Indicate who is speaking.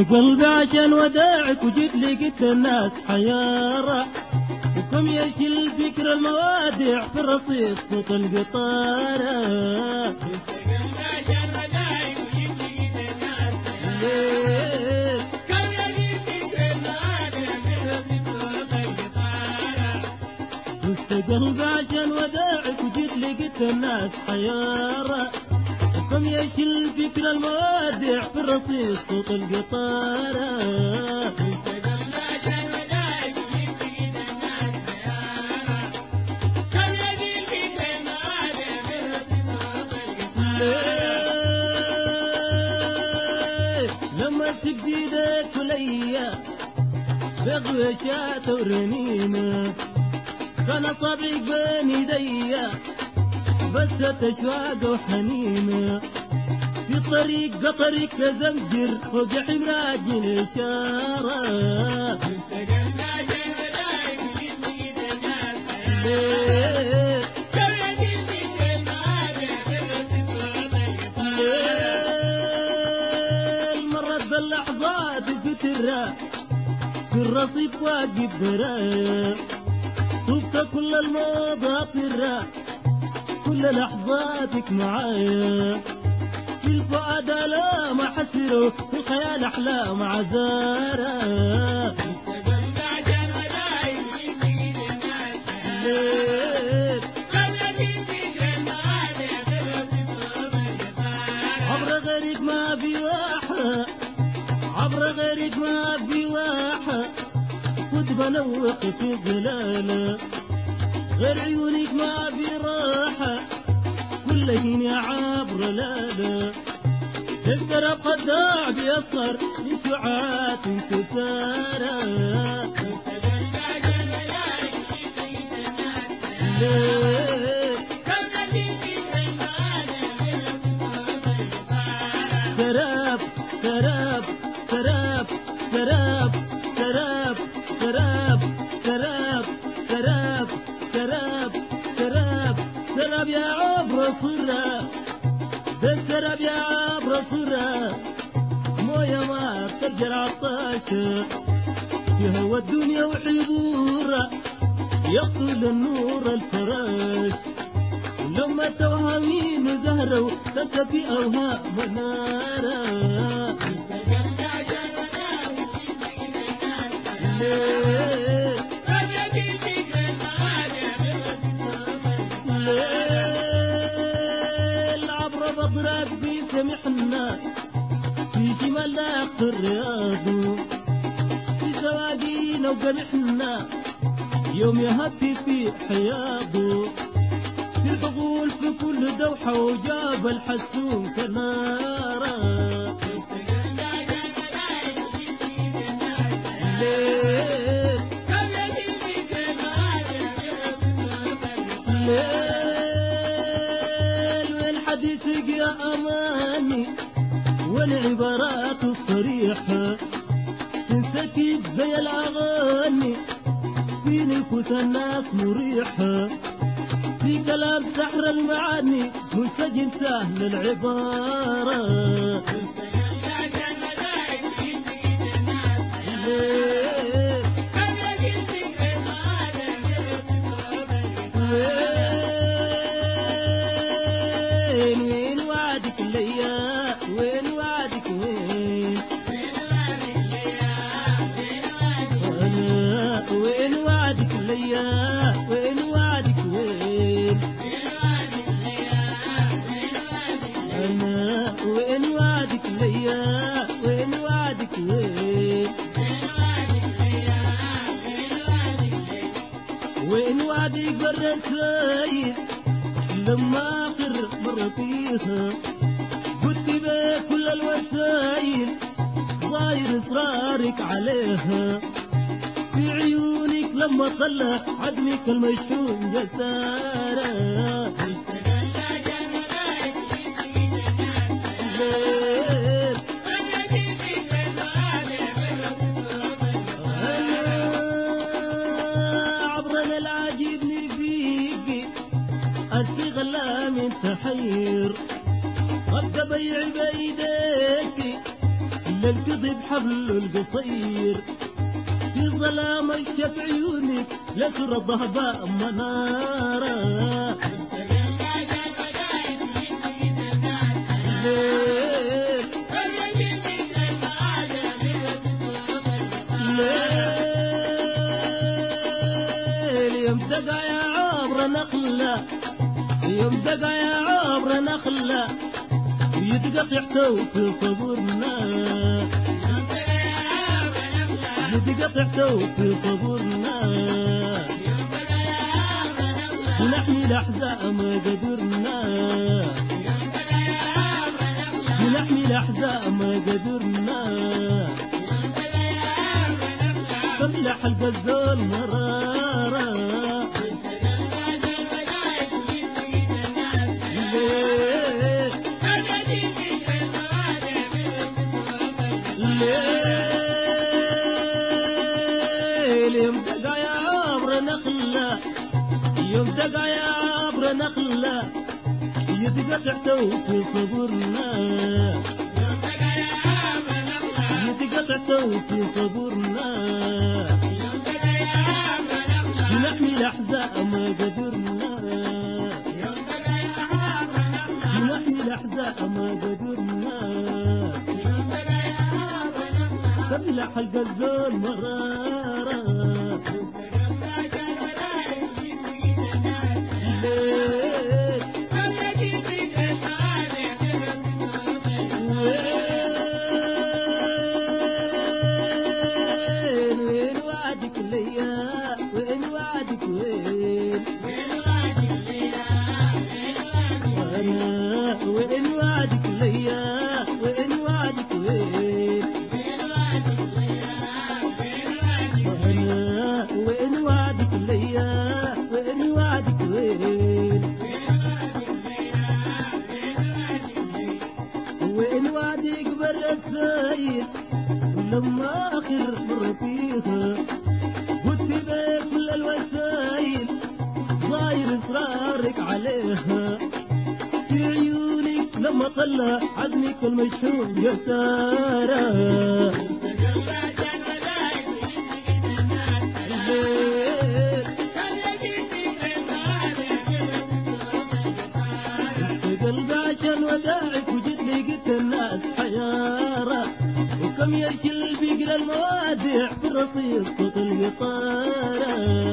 Speaker 1: قلبي عشان وداعك وجيت لقيت الناس حيارة وكم يشيل ذكر الموادع في الرصيف صوت القطارة.
Speaker 2: قلبي عشان وداعك وجيت لقيت الناس حيارة كم يشيل ذكر الموادع في الرصيف صوت القطارة.
Speaker 1: قلبي عشان وداعك وجيت لقيت الناس حيارة وكم يشيل ذكر الموادع في الرصيف صوت القطارة. لما تجديدك وليا بغوشات ورنينة كان طبعي بين يديا بس تشواق وحنينة في طريق قطرك زمجر فوق حمراج الإشارة. مرت باللحظات فترة في الرصيف واقف برايا صوبت كل المضاطرة كل لحظاتك معايا في الفؤاد آلام حسره في الخيال أحلام عذارة. عبر غريق ما في واحة عبر غريق ما في واحة كنت بنوق في ظلالة غير عيونك ما في راحة كل هيني عبر لالا تذكر قداع بيصر من سعات انكسارة. سراب سراب سراب سراب سراب سراب سراب سراب سراب سراب سراب يا عبر صرة السراب يا عبر صرة موية ما تجر عطاشة في هوا الدنيا وحبورة يقتل النور الفراش لما توهمين زهروا تنسى في أوهام منارة. العبر بضرب في سمحنا في جمال الرياض في سواقينا وقمحنا يوم يهدي في حياضه في البغول في كل دوحة وجاب الحسون كنارة. ليل والحديث يا أماني والعبارات الصريحة تنسكب زي الأغاني في نفوس الناس مريحة في كلام سحر المعاني منسجم سهل العبارة. وين وعدك ليا وين وعدك وين وين وعدك ليا وين وعدك وين أنا وين وعدك ليا وين وعدك وين وين وعدك بالرسايل لما آخر مرة فيها قلت بك كل الوسايل ضاير إصرارك عليها في عيونك لما خلى عدمك المشحون جسارة. عبرنا العاجبني فيك أسي غلام انت حير غدا بيع بيدك للقضي بحبل القصير في ظلام الشف عيونك لسر الضهباء منارة يوم دقا يا عبر نخلة يوم دقا يا عبر نخلة يتقطع في صبرنا يتقطع في صبرنا ونحمي الأحزاب ما قدرنا ونحمي الأحزاب ما قدرنا طلع حلقة الزول مرارة يوم دقا يا عبر نخلة يوم دقا يا عبر نخلة يتقطع في صبرنا يتقطع في صبرنا نحمي الأحزاب ما قدرنا نحمي الأحزاب ما قدرنا طلع حلقة الزول مرارة وين وعدك ليا وين وعدك وين وين وعدك ليا وين وعدك وين وين وعدك ليا وين وعدك وين وين وعدك بالرسايل لما آخر مرة فيها قلت بك كل الوسايل ضاير إصرارك عليها في عيونك لما طلع عزمك المشهور يا سارة قلبي عشان وداعك وجيت لقيت الناس حيارة وكم يركل بقرا الموادع في الرصيف صوت القطارة